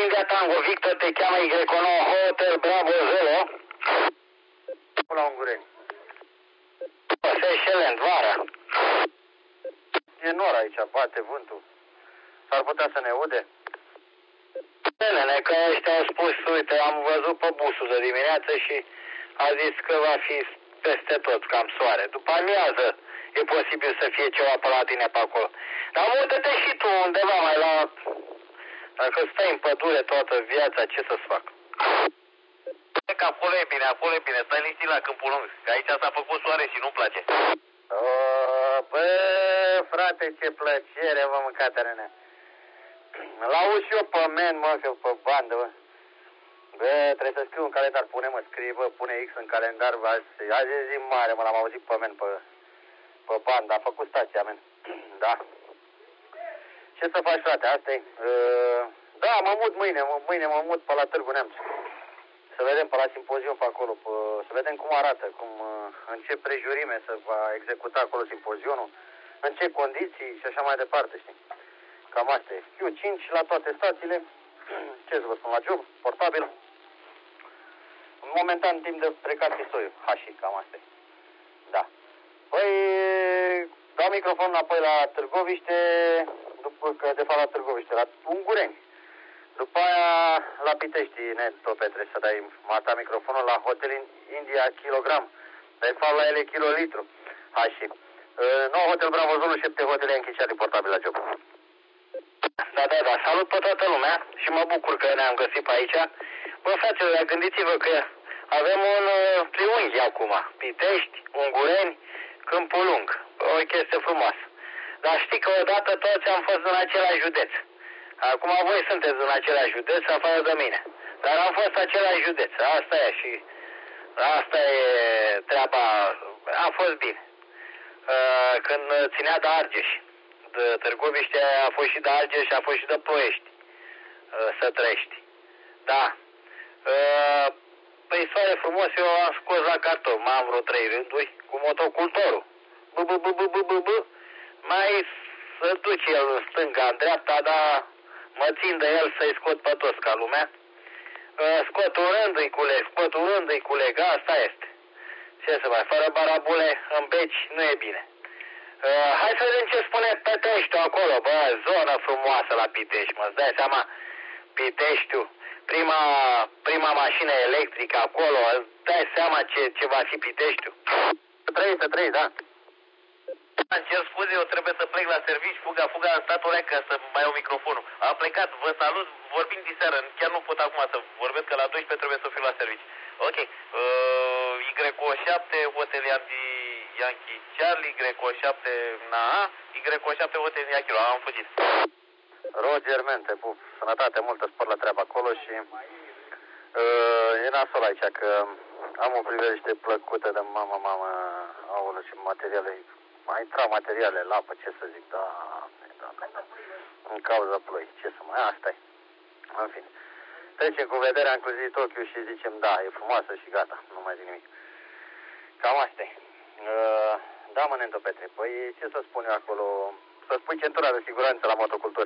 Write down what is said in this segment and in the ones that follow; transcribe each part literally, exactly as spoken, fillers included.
India Tango Victor, te cheamă Y nouă Hotel Bravo zero. La Ungureni. Excelent, vara. E nor aici, bate vântul. S-ar putea să ne aude? Nene, că ăștia au spus, uite, am văzut pe busul de dimineață și a zis că va fi peste tot, cam soare. După amiază e posibil să fie ceva pe la tine pe acolo. Dar mută-te și tu undeva mai la... Dacă stai în pădure toată viața, ce să-ți fac? Că acolo e bine, acolo e bine, stai liniștit la Câmpul Lung, că aici s-a făcut soare și nu-mi place. O, bă, frate, ce plăcere, mă, mâncată, nene. L-auzi și eu pe men, mă, că pe bandă, bă. Bă, trebuie să scriu în calendar, pune, mă, scrie, bă, pune X în calendar, bă, azi, azi e zi mare, mă, l-am auzit pe men, pe, pe bandă, a făcut stația, men. Da. Ce să faci, frate, asta-i. Uh, da, mă mut mâine, mă, mâine mă mut pe la Târgu Neamț. Să vedem pe la simpozion pe acolo, pe, să vedem cum arată, cum, în ce prejurime se va executa acolo simpozionul, în ce condiții și așa mai departe, știi. Cam asta e. Eu cinci la toate stațiile, ce să vă spun, la job, portabil. Momentan timp de plecat pistoiul, ha și cam asta e. Da. Păi, dau microfonul înapoi la Târgoviște, după că, de fapt la Târgoviște, la Ungureni. După aia, la Pitești, Neto Petre, să dai mata microfonul la Hotel India Kilogram. De fapt, la ele kilolitru. Hai și. Nou Hotel Bravo Zulu, șapte Hotel Yankee Charlie, portabil la job. Da, da, da, salut pe toată lumea și mă bucur că ne-am găsit pe aici. Bă, fraților, gândiți-vă că avem un uh, triunghi acum. Pitești, Ungureni, Câmpul Lung. O chestie frumoasă. Dar știi că odată toți am fost în același județ. Acum voi sunteți în același județ, afară de mine. Dar am fost în același județ. Asta e și... Asta e treaba... A fost bine. Uh, când ținea de Argeș. De Târgoviște a fost și de Argeș și a fost și de Ploiești. Uh, să trăiești. Da. Uh, păi soare frumos, eu am scos la carton. Mai am vreo trei rânduri cu motocultorul. B, b, b, b, b, b, b. Mai să duce el în stânga, în dreapta, dar mă țin de el să-i scot pe toți ca lumea. Uh, scot un rând, îi culeg, scot un rând, îi culeg, asta este. Ce să mai, fără barabule în beci nu e bine. Uh, hai să vedem ce spune Piteștiul acolo, bă, zonă frumoasă la Pitești, mă, îți dai seama, Piteștiul, prima, prima mașină electrică acolo, îți dai seama ce, ce va fi Piteștiul. Trei, să trei, da. Îmi cer scuze, eu trebuie să plec la servici, fuga, fuga în statul ăla ca să mai iau microfonul. Am plecat, vă salut, vorbim diseară, chiar nu pot acum să vorbesc, că la douăsprezece trebuie să fiu la servici. Ok, uh, Y șapte, Hotel Yankee Charlie, Y șapte, na, Y șapte, Hotel Yankee, am fugit. Roger, men, te pup, sănătate multă, spor la treaba acolo și uh, e nasol aici, că am o priveliște plăcută de mamă, mamă, aulă și materiale. Mai intrau materiale, lapă, ce să zic, da, da, da, în cauza ploi, ce să mai, asta-i. În fine, trecem cu vederea inclusiv Tokyo și zicem, da, e frumoasă și gata, nu mai zic nimic. Cam asta-i. Uh, da, mă, Nento Petre, păi ce să spun eu acolo, să spui centura de siguranță la motoculturi.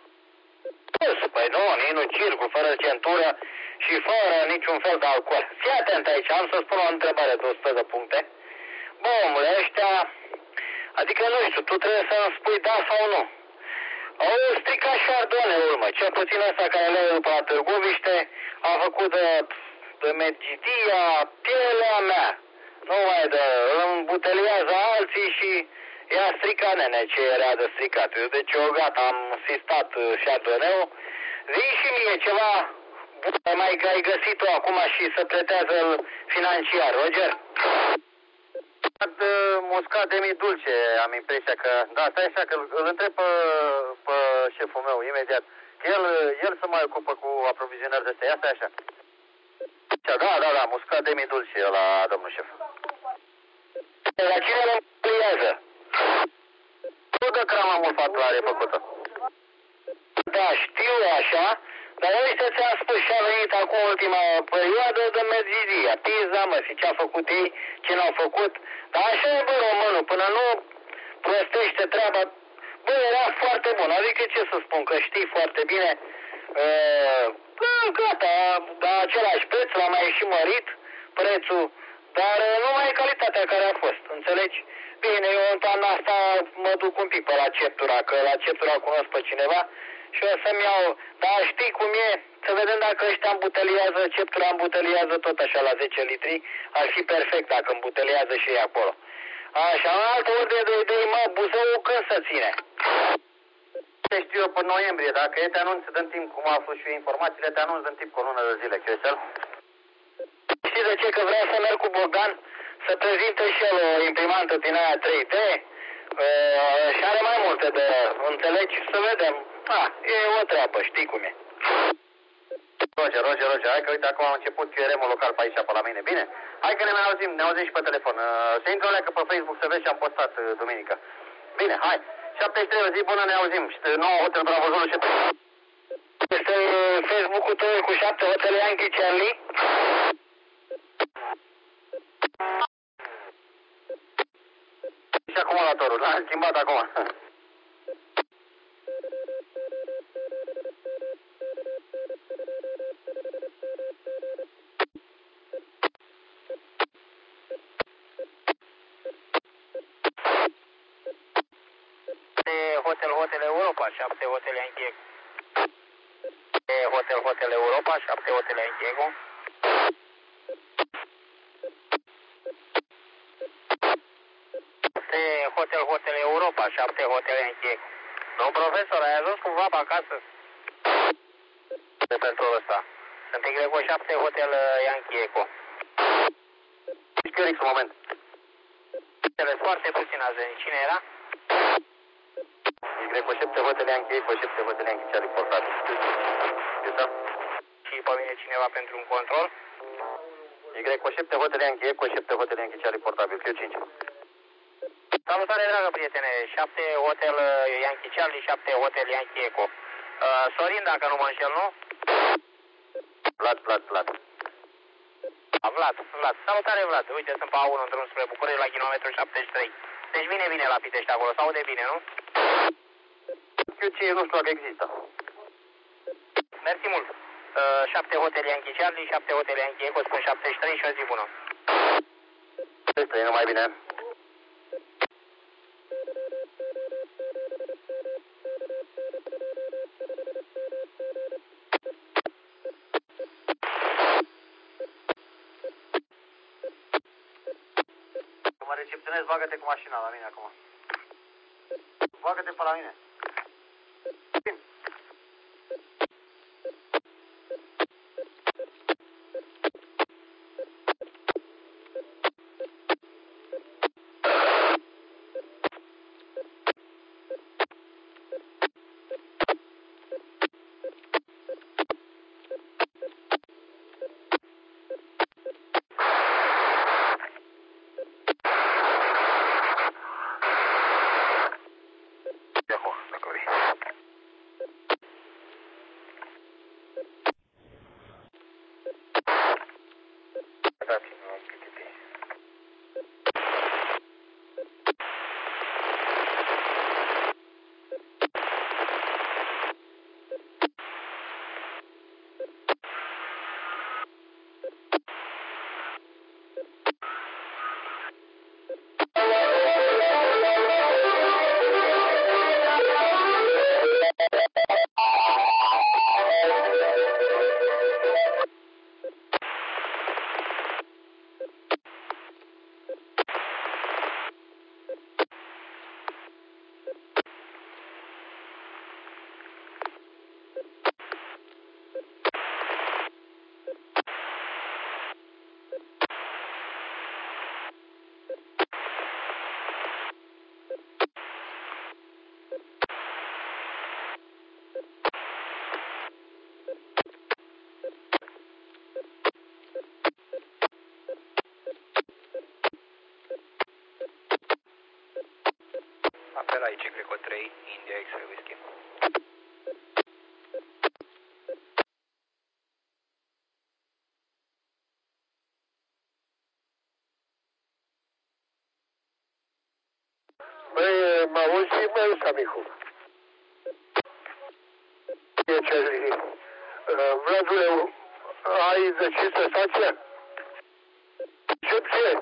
Păi nu, nici nu circu, fără centură și fără niciun fel de alcool. Fii atent aici, am să spun o întrebare de o sută de puncte. Bă, omule, ăștia... Adică nu știu, tu trebuie să-mi spui da sau nu. Au stricat și Ardone urmă. Cel puțin ăsta care le după la Târgoviște a făcut de, de Medgidia pielea mea. Nu mai de... Îl îmbuteliază alții și i-a stricat, nene, ce era de stricat. Eu deci eu gata, am sistat și Ardoneu. Zi și mie ceva bun, mai că ai găsit-o acum și să pretează financiar, Roger? Muscat de dulce, am impresia că, da, stai așa, că îl întreb pe, pe șeful meu imediat, că el, el se mai ocupă cu aprovizionări de astea, stai așa. Da, da, da, muscat de dulce la domnul șef. La cine îl împlinează? Nu de crama mulfatoare făcută. Da, știu așa, dar uite ți-am spus și a venit acum ultima perioadă de Medgidia, pizza, mă, și ce-a făcut ei, ce n-au făcut. Dar așa e, bă, românul, până nu prostește treaba. Bă, era foarte bun, adică ce să spun, că știi foarte bine, Uh, gata, da, același preț, l-a mai și mărit prețul, dar nu mai e calitatea care a fost, înțelegi? Bine, eu în toamna asta mă duc un pic pe la Ceptura, că la Ceptura cunosc pe cineva și o să-mi iau, dar știi cum e? Să vedem dacă ăștia îmbuteliază, Ceptura îmbuteliază tot așa la zece litri, ar fi perfect dacă îmbuteliază și ei acolo. Așa, în altă ordine de idei, mă, Buzău când să ține? Te știu eu pe noiembrie, dacă e, te anunț în timp, cum aflu și eu informațiile, te anunț în timp cu o lună de zile, Cresel. Știi de ce? Că vreau să merg cu Bogdan să prezinte și el o imprimantă din aia trei D uh, și are mai multe de, înțelegi, să vedem. Ah, e o treabă, știi cum e. Roger, Roger, Roger, hai că uite, acum am început Q R M-ul local pe aici, pe la mine, bine? Hai că ne mai auzim, ne auzim și pe telefon. Uh, să intru alea că pe Facebook să vezi ce am postat uh, duminică. Bine, hai, șaptezeci și trei, o zi bună, ne auzim. Și nouă Hotel Bravo Zulu și... Este Facebook-ul tău cu șapte Hotel Yankee Charlie? Și acumulatorul, l-am schimbat acum. Hotel Hotel Europa, șapte Hotel Yankee. Hotel Hotel Europa, șapte Hotel Yankee. Hotel Hotel Europa, șapte Hotel Yankee. Domn profesor, ai ajuns cumva pe acasă? De pentru ăsta. Sunt Y șapte Hotel Yankee Eco. X un moment. Înțeles, foarte puțin azi. Cine era? Y șapte Hotel Yankee Eco, șapte Hotel Yankee Charlie portabil. Gata? Și pe mine cineva pentru un control? Y șapte Hotel Yankee Eco, șapte Hotel Yankee Charlie portabil. Q cinci. Salutare, dragă prietene. șapte Hotel Yankee Charlie, șapte Hotel Yankee Eco. Uh, Sorin, dacă nu mă înșel, nu? Vlad, Vlad, Vlad. A, Vlad, Vlad. Salutare, Vlad. Uite, sunt pe A unu în drum spre București la kilometru șaptezeci și trei. Deci vine bine la Pitești acolo. Se aude bine, nu? Q cinci nu știu dacă există. Mersi mult. Uh, șapte Hotel Yankee Charlie, șapte Hotel Yankee Eco, spun șaptezeci și trei și o zi bună. Este, numai bine. Mă recepționez, bagă-te cu mașina la mine acum. Bagă-te pe la mine. Apel aici, Greco trei, India X-Ray Whisky. Băi, mă auzi, băi, Samicu? E ce Vladule, ai decis stația? Ce ce?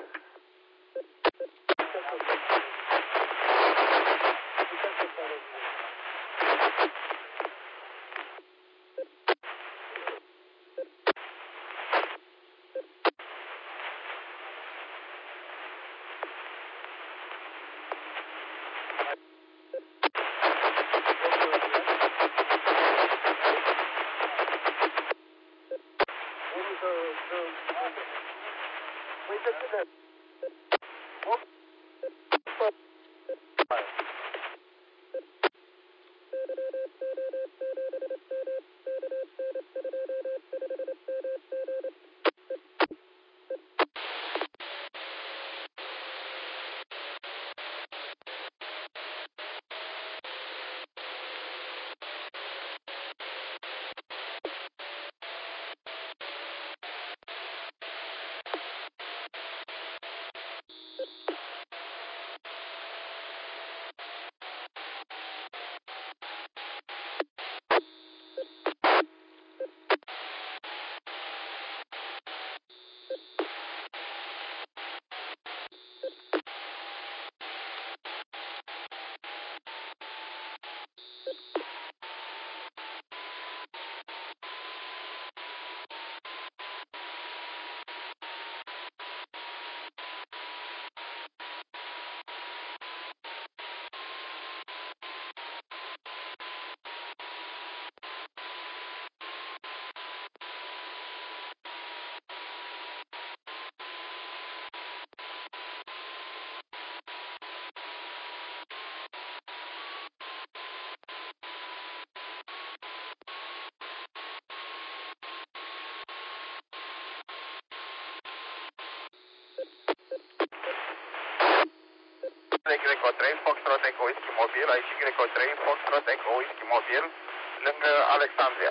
Greco trei, Foxtrot Echo Whisky Mobil, aici Greco trei, Foxtrot Echo Whisky Mobil, lângă Alexandria.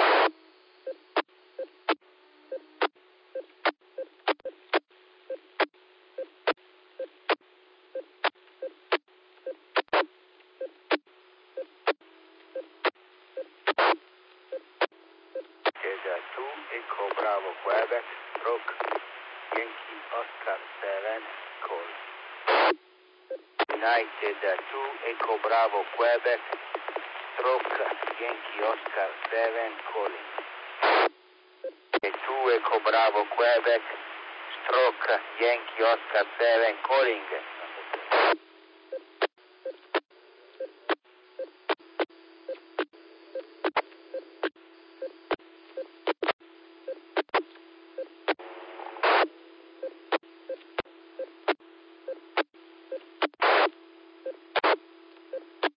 Keda two, Echo Bravo Quebec, stroke, Yankee Oscar seven, call. United two, Echo Bravo Quebec, stroke, Yankee Oscar seven, calling. two, Echo Bravo Quebec, stroke, Yankee Oscar seven, calling.